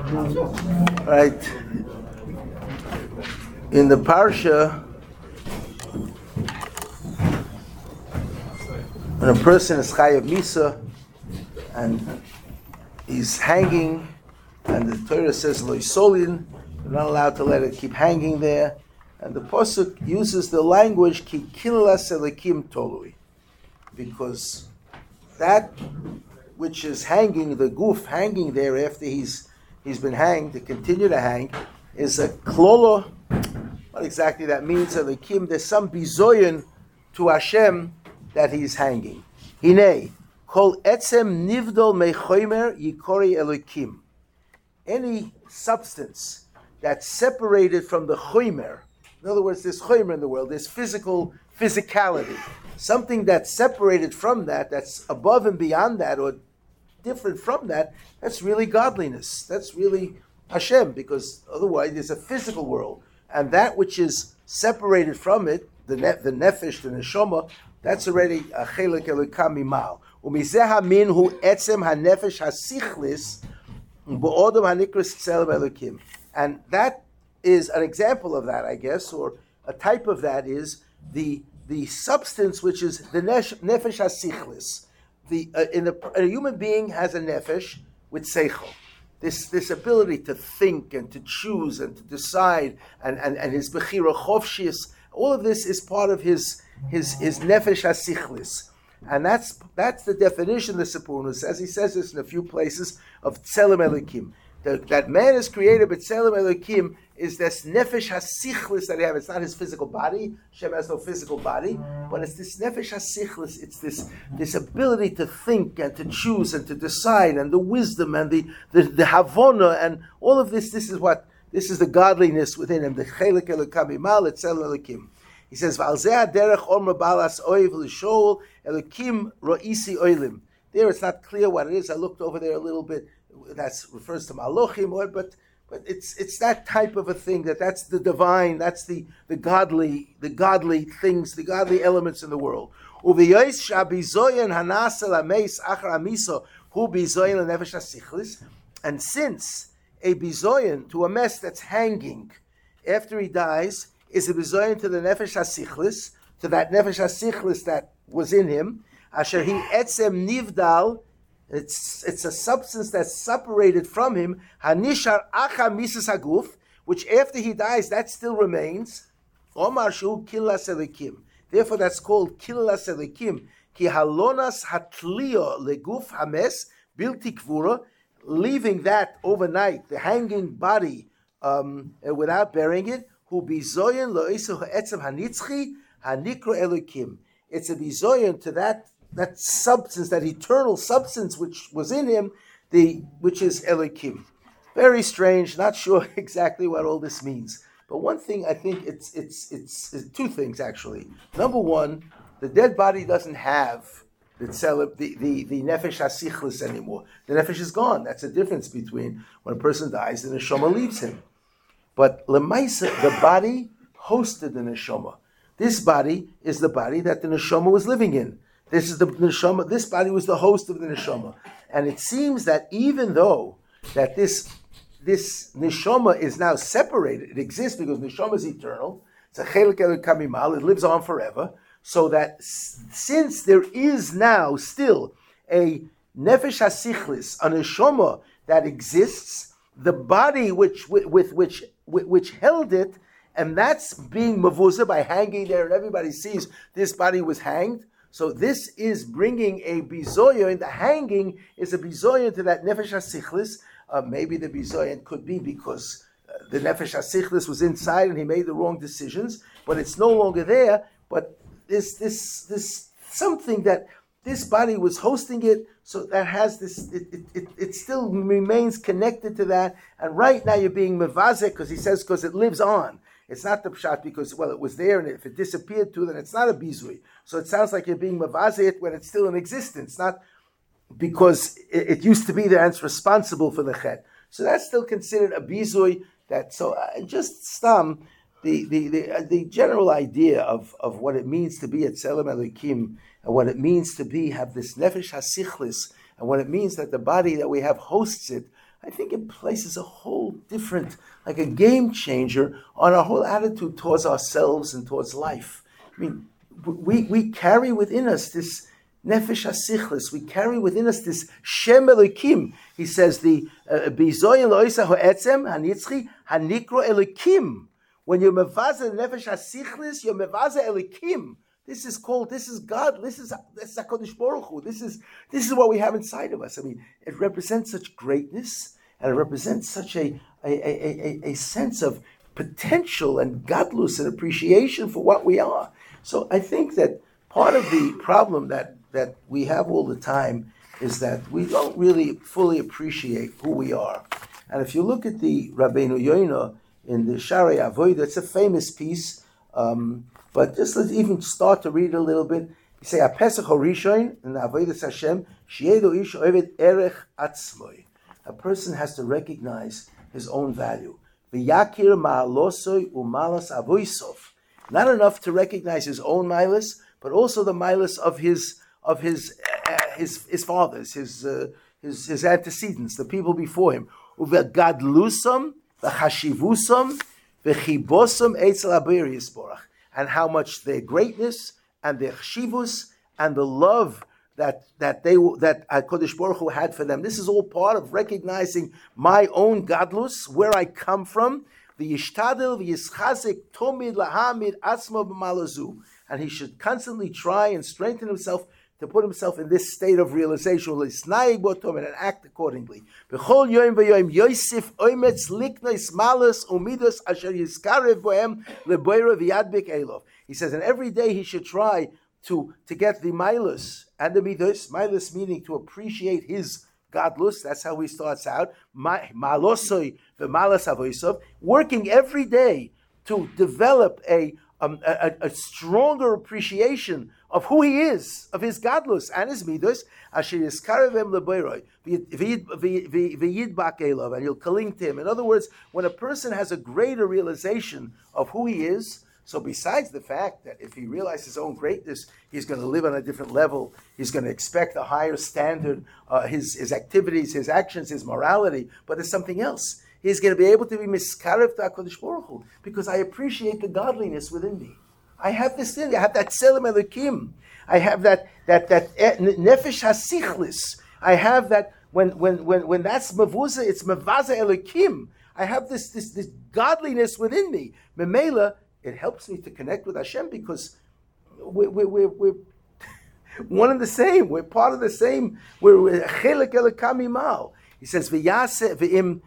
Right. In the parsha, when a person is chayav misa and he's hanging, and the Torah says lo yisolin, you're not allowed to let it keep hanging there, and the pasuk uses the language ki killas elikim tolui, because that which is hanging, the goof hanging there after he's been hanged, to continue to hang, is a klolo. What exactly that means, elikim, there's some bizoyin to Hashem that he's hanging. Hinei, kol etzem nivdol mechomer yikori elikim. Any substance that's separated from the chomer, in other words, there's chomer in the world, there's physicality. Something that's separated from that, that's above and beyond that, or different from that, that's really godliness. That's really Hashem, because otherwise there's a physical world. And that which is separated from it, the nefesh, the neshama, that's already a chelik elikam mimal. Umizeh hamin hu etzem hanefesh hasichlis bo'odom hanikras tzelem elikim. And that is an example of that, I guess, or a type of that is the substance which is the nefesh hasichlis. A human being has a nefesh with seichel. This ability to think and to choose and to decide and his bechira chofshis, all of this is part of his nefesh hasichlis. And that's the definition the Sipurnu says. He says this in a few places of tzelem elikim. That man is created, but tzelem elikim is this nefesh hasichlis that he has. It's not his physical body. Hashem has no physical body, but it's this nefesh hasichlis. It's this ability to think and to choose and to decide, and the wisdom and the havona and all of this. This is the godliness within him. The chelik elikam imal etzel elikim. He says, "V'alzeh derech orma balas oiv l'shol elikim roisi oilim." There, it's not clear what it is. I looked over there a little bit. That refers to malochim, but it's that type of a thing. That's the divine. That's the godly things, the godly elements in the world. Uviyois shabizoyen hanasel ameis achar amiso hu bizoyen lenefesh hasichlis. And since a bizoyen to a mess that's hanging after he dies is a bizoyen to the nefesh hasichlis, to that nefesh hasichlis that was in him, asher he etzem nivdal. It's a substance that's separated from him, hanishar acha misas haguf, which after he dies, that still remains. Omar shu killas elikim. Therefore, that's called killas elikim. Ki halonas hatlio leguf hames bilti kvura, leaving that overnight, the hanging body, without burying it. Hu bizoyen lo isu ha'etzem hanitzchi hanikro elikim. It's a bizoyen to that substance, that eternal substance which was in him, which is Elikim. Very strange, not sure exactly what all this means. But one thing, I think it's two things actually. Number one, the dead body doesn't have the nefesh hasichlis anymore. The nefesh is gone. That's the difference between when a person dies, the neshama leaves him. But lemaisa, the body hosted the neshama. This body is the body that the neshama was living in. This is the neshama. This body was the host of the neshama, and it seems that even though that this neshama is now separated, it exists because neshama is eternal. It's a chelik elikam mimal. It lives on forever. So that since there is now still a nefesh hasichlis, a neshama that exists, the body which held it, and that's being mavuzah by hanging there, and everybody sees this body was hanged. So this is bringing a bizoyon. The hanging is a bizoyon to that nefesh hasichlis. Maybe the bizoyon could be because the nefesh hasichlis was inside and he made the wrong decisions, but it's no longer there. But this something that this body was hosting it, so that has this. It still remains connected to that. And right now you're being mevazek because it lives on. It's not the pshat because, well, it was there, and if it disappeared too, then it's not a bizui. So it sounds like you're being mavazet when it's still in existence, not because it used to be there and it's responsible for the chet. So that's still considered a bizui. Just the general idea of what it means to be at Tzelem Elikim, and what it means to have this nefesh hasichlis, and what it means that the body that we have hosts it. I think it places a whole different, like a game changer on our whole attitude towards ourselves and towards life. I mean, we carry within us this nefesh hasichlis. We carry within us this Shem Elokim. He says the bizoyin loisa hoetzem hanitzchi hanikro Elokim. When you're mevaza nefesh hasichlis, you're mevaza Elokim. This is God. This is HaKadosh Baruch Hu. This is what we have inside of us. I mean, it represents such greatness, and it represents such a sense of potential and gadlus and appreciation for what we are. So I think that part of the problem that we have all the time is that we don't really fully appreciate who we are. And if you look at the Rabbeinu Yoina in the Sharei Avodah, it's a famous piece, but just let's even start to read a little bit. You say, HaPesach HaRishon, in the Avodas Hashem, Sheyedo ish oeved erech atzmoi. A person has to recognize his own value. V'yakir ma'alosoi u'malas avoisov. Not enough to recognize his own milas, but also the milas of his fathers, his antecedents, the people before him. Uvegadlusam, v'chashivusam, v'chibosam eitzel haBorei Yisborach. And how much their greatness and their chshivus and the love that HaKadosh Baruch Hu had for them. This is all part of recognizing my own gadlus, where I come from. V'yishtadel v'yischazik tomid lahamid atzmo b'malazu. And he should constantly try and strengthen himself to put himself in this state of realization, and act accordingly. He says, and every day he should try to get the milas and the midos, milas meaning to appreciate his godless. That's how he starts out. Malosoi v'malas avoisov, working every day to develop a stronger appreciation of who he is, of his gadlus and his midos. Asher yiskarevem lebeiroi v'yidbak elov, and you'll cling to him. In other words, when a person has a greater realization of who he is, so besides the fact that if he realizes his own greatness, he's going to live on a different level, he's going to expect a higher standard, his activities, his actions, his morality, but there's something else. He's going to be able to be miskarev to HaKadosh Baruch Hu, because I appreciate the godliness within me. I have this thing. I have that Tselem Elokim. I have that nefesh hasichlis. I have that when that's mavuza, it's mavaza Elokim. I have this godliness within me. Memela, it helps me to connect with Hashem because we're one and the same. We're part of the same. We're chelek Elokam imal. He says v'yase v'im.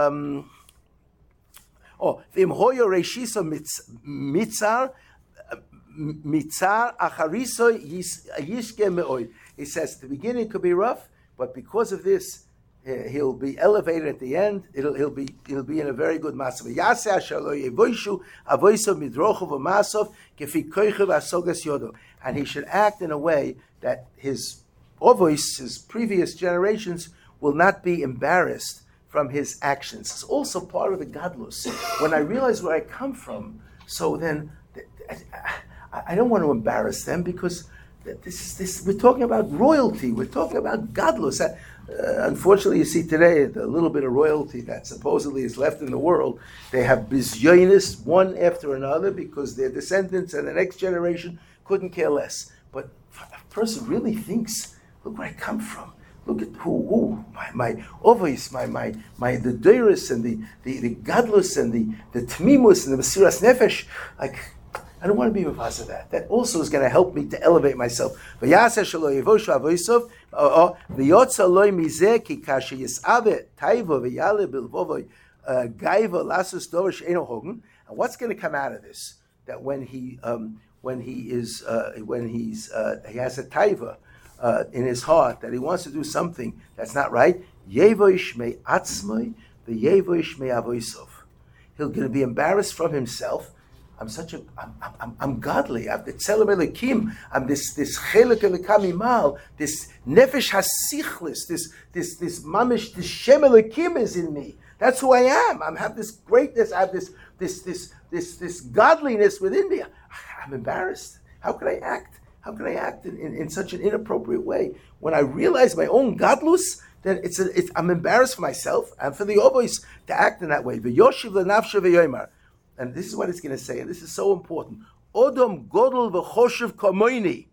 V'im hoyo reishisa mitzar. Mitzar achariso yishke me'oid. He says at the beginning it could be rough, but because of this, he'll be elevated at the end. He'll be in a very good masav. Yaseh asher lo yevoishu avoisov midrochav v'masov kefi koichav asogas yodo. And he should act in a way that his previous generations, will not be embarrassed from his actions. It's also part of the gadlus. When I realize where I come from, so then I don't want to embarrass them, because this we're talking about royalty. We're talking about gadlus. Unfortunately, you see today the little bit of royalty that supposedly is left in the world. They have bizyonis one after another because their descendants and the next generation couldn't care less. But if a person really thinks, look where I come from. Look at my ovis, my the deiris and the gadlus and the tmimus and the mesiras nefesh. Like, I don't want to be mafasa of that. That also is going to help me to elevate myself. V'yaseh shelo yevoshu avoisov v'yotza loy mizeh ki kasher yisave taiva v'yale bilvovoy gaiva lasus dover she'eno hogen. And what's going to come out of this? That when he has a taiva in his heart, that he wants to do something that's not right, yevoish me atzmoi v'yevoish me avoisov. He's going to be embarrassed from himself. I'm godly. I'm the Tzelem Elokim. I'm this Chelek Elokam imal. This Nefesh Hasichlis. This Mamish. This Shem Elokim is in me. That's who I am. I have this greatness. I have this godliness within me. I'm embarrassed. How could I act? How can I act in such an inappropriate way? When I realize my own gadlus, then I'm embarrassed for myself and for the obois to act in that way. V'yoshiv lenafshe v'yomer. And this is what it's going to say, and this is so important. Odom godol v'choshev kamoini.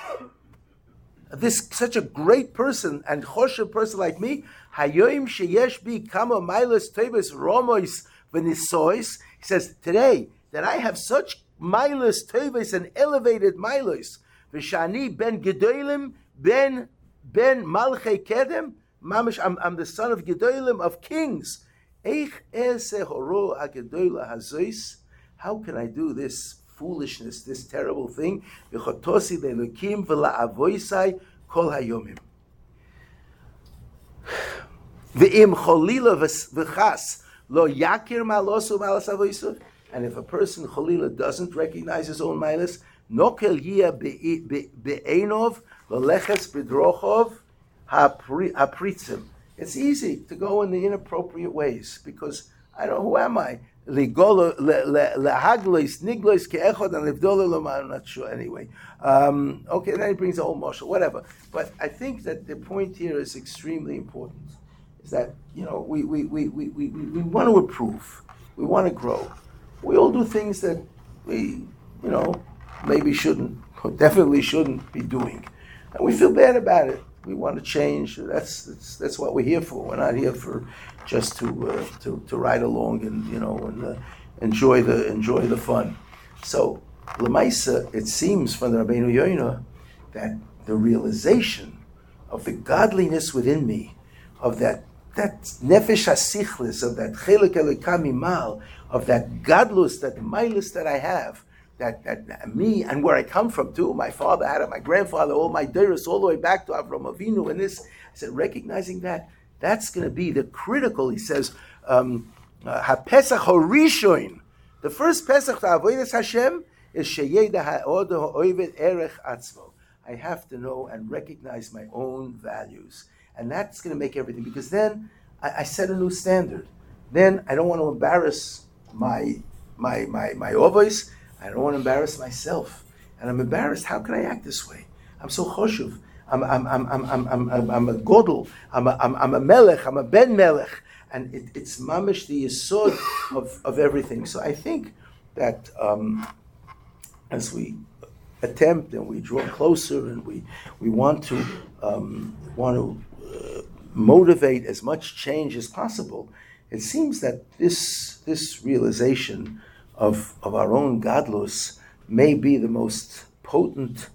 This such a great person and choshev person like me, hayoim sheyesh bi kama milas teves romois v'nisois. He says, today, that I have such milas teves and elevated milas, v'shani ben gedolim, ben malchei kedem, mamish, I'm the son of gedolim, of kings. Eich eseh horo hagedola hazois. How can I do this foolishness, this terrible thing? V'chotosi le'elokim v'la'avoisai kol hayomim. V'im cholila v'chas lo yakir malosu malas avoisav. And if a person cholila doesn't recognize his own milas, nokel yia be'enov l'leches b'drochov hapritzim. It's easy to go in the inappropriate ways because I don't know, who am I? I'm not sure anyway. Okay, then he brings the whole marshal, whatever. But I think that the point here is extremely important. Is that, we want to improve. We want to grow. We all do things that we, maybe shouldn't, or definitely shouldn't be doing. And we feel bad about it. We want to change. That's what we're here for. We're not here for just to ride along and and enjoy the fun. So Lamaisa, it seems from the Rabbeinu Yoina that the realization of the godliness within me, of that nefesh hasichlis, of that chelek elokam mimal, of that godless, that milas that I have. That me and where I come from too, my father had it, my grandfather, all my deiros, all the way back to Avram Avinu, and this, I said, recognizing that's going to be the critical, he says, ha-pesach horishoin, the first Pesach to avodas Hashem is sheyeda ha'odo ha'oived erech atzmo. I have to know and recognize my own values, and that's going to make everything, because then I set a new standard. Then I don't want to embarrass my ovois. I don't want to embarrass myself, and I'm embarrassed. How can I act this way? I'm so choshev. I'm a godel. I'm a melech. I'm a ben melech, and it's mamish the yesod of everything. So I think that as we attempt and we draw closer and we want to motivate as much change as possible, it seems that this realization of our own gadlus may be the most potent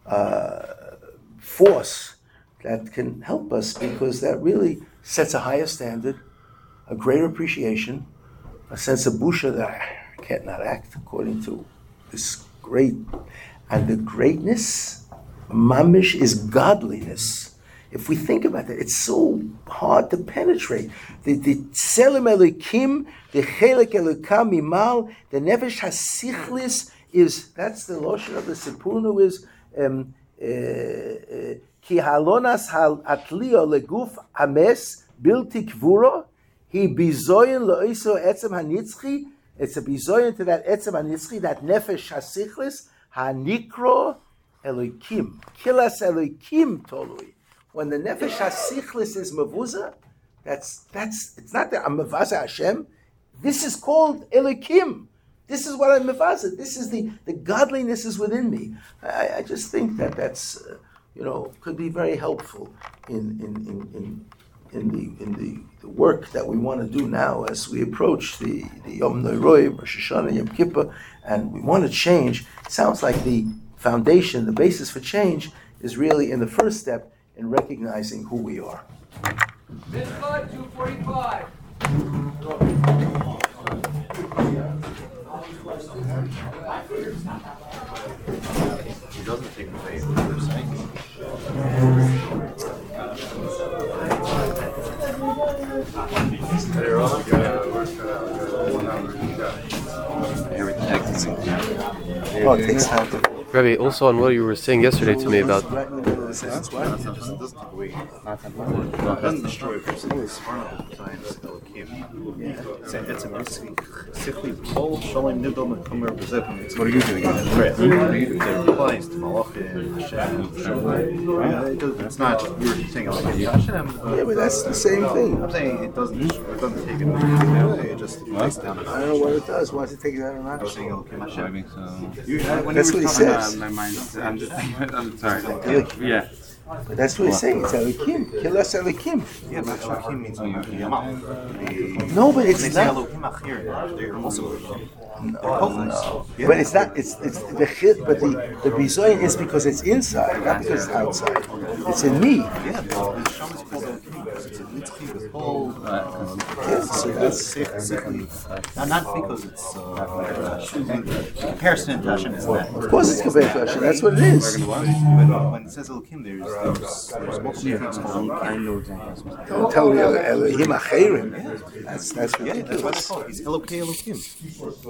force that can help us, because that really sets a higher standard, a greater appreciation, a sense of busha that I can't not act according to this great. And the greatness, mamish, is godliness. If we think about that, it's so hard to penetrate. The tselem elikim, the chelek elokam mimal, the nefesh hasichlis that's the lotion of the Sipurnu is ki halonas atlio leguf ames bilti kvuro, he bizoyin loiso etzem hanitzchi. It's a bizoyin to that etzem hanitzchi, that nefesh hasichlis hanikro elikim, kilas elikim tolui. When the nefesh hasichlis is mavuza, that's it's not that I'm mevaza Hashem. This is called elikim. This is what I'm mevaza. This is the godliness is within me. I just think that's could be very helpful in the work that we want to do now as we approach the Yom Noiroi, Rosh Hashanah, Yom Kippur, and we want to change. It sounds like the foundation, the basis for change, is really in the first step in recognizing who we are. Mitzvah 245. He doesn't take away what they're saying. Oh, it takes time to... Rabbi, also on what you were saying yesterday to me about... It doesn't destroy a person. It's part of the science. Elokim. It's a basically whole Shalom Nidom and Kumer Bezep. What are you doing? Right. It applies to Malachim, Hashem. It's not you're saying Elokim Hashem. Yeah, but that's the same thing. I'm saying it doesn't take it. It just takes down. I don't know what it does. Why does it take it out of I'm not? saying Elokim Hashem. That's what he says. My mind. I'm just thinking. I'm sorry. Elokim. Yeah. But that's what he's saying. It's Elokim. Kill us Elokim. Yeah, but Elokim means Yamal. No, but it's They say not. Elokim Achir. They're also No. But it's not. It's the chit. But the bizoyin is because it's inside, not because it's outside. It's in me. Yeah, the Sham is called Elokim because it's a nitzchi with whole. Yes, so that's. Not because it's comparison to Hashem is that. Of course, it's compared to Hashem. That's what it is. When it says Elokim, there's multiple things called Elokim. Don't tell me Elohim Acherim. That's Yeah, that's what ridiculous. it's called. It's Elokei Elokim.